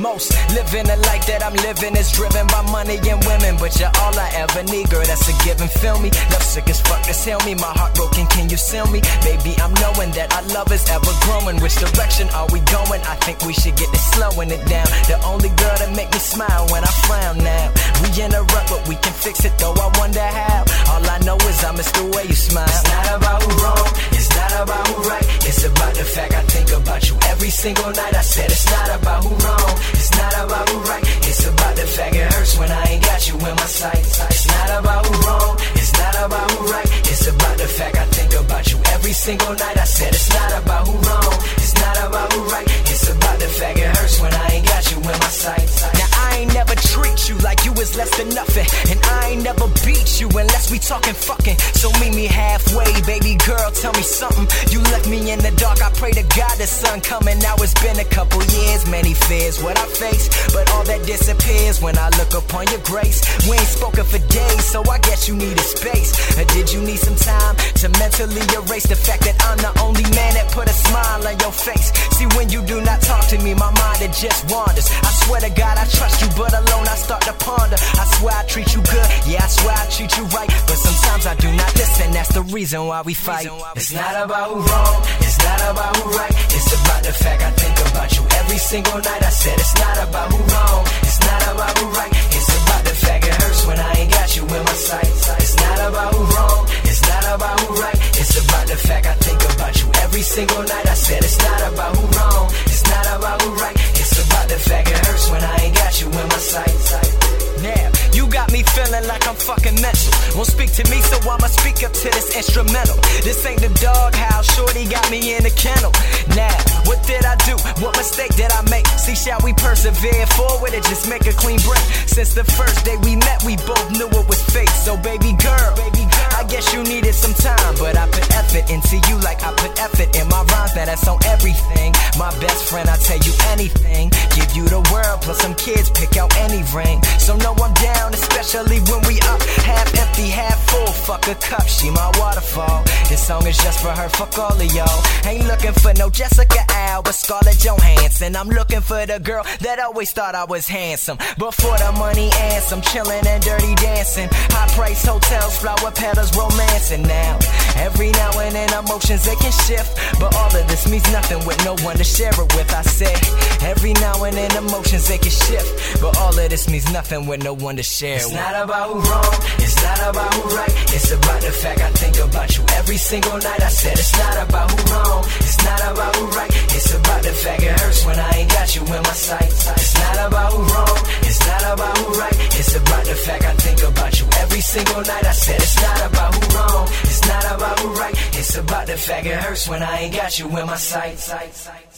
most. Living a life that I'm living is driven by money and women, but you're all I ever need, girl, that's a given, feel me? Love sick as fuck, just heal me, my heart broken, can you seal me? Baby, I'm knowing that our love is ever growing. Which direction are we going? I think we should get to slowing it down. The only girl that make me smile when I frown now. We in a rut, but we can fix it, though I wonder how. All I know is I miss the way you smile. It's not about who wrong, it's not about who right, it's about the fact I think about you every single night. I said it's not about who wrong, it's not about who right, it's about the fact it hurts when I ain't got you in my sights. It's not about who wrong, it's not about who right, it's about the fact I think about you every single night. I said it's not about who wrong, it's not about who right, it's about the fact it hurts when I ain't got you in my sights. Now I ain't never treat you like you was less than nothing, and I ain't never beat you unless we talking fucking. So meet me halfway, baby girl, tell me something. You left me in the dark, I pray to God the sun coming. Now it's been a couple years, many fears what I face, but all that disappears when I look upon your grace. We ain't spoken for days, so I guess you needed space. Or did you need some time to mentally erase the fact that I'm the only man that put a smile on your face? See, when you do not talk to me, my mind it just wanders. I swear to God I trust you, but alone I start to ponder. I swear I treat you good, yeah I swear I treat you right, but sometimes I do not listen, that's the reason why we fight. It's not about who wrong, it's not about who right, it's about the fact I think about you every single night. I said it's not about who wrong, it's not about who right, it's about the fact it hurts when I ain't got you in my sights. It's not about who wrong, it's not about who right, it's about the fact I think about you every single night. I said it's not about who wrong, it's not about who right, it's about the fact it hurts when I ain't got you in my sights. Now, you got me feeling like I'm fucking mental. Won't speak to me, so I'ma speak up to this instrumental. This ain't the doghouse, shorty got me in the kennel. Now, what did I do? What mistake did I make? See, shall we persevere forward or just make a clean break? Since the first day we met, we both knew it was fake. So baby girl, I guess you needed some time, but I put effort into you like I put effort in my rhymes. Now that's on everything. My best friend, I tell you anything. Give you the world plus some kids, pick out any ring. So no, I'm down, especially when we up. Half empty, half full, fuck a cup, she my waterfall. This song is just for her, fuck all of y'all. Ain't looking for no Jessica Alba, Scarlett Johansson. I'm looking for the girl that always thought I was handsome, but for the money and some chillin' and dirty dancing. High price hotels, flower petals, romancing. Now, every now and then emotions they can shift, but all of this means nothing with no one to share it with. I said, every now and then emotions they can shift, but all of this means nothing with no one to share. It's not about who wrong, it's not about who right, it's about the fact I think about you every single night. I said it's not about who wrong, it's not about who right, it's about the fact it hurts when I ain't got you in my sights. It's not about who wrong, it's not about who right, it's about the fact I think about you every single night. I said it's not about who wrong, it's not about who right, it's about the fact it hurts when I ain't got you in my sights.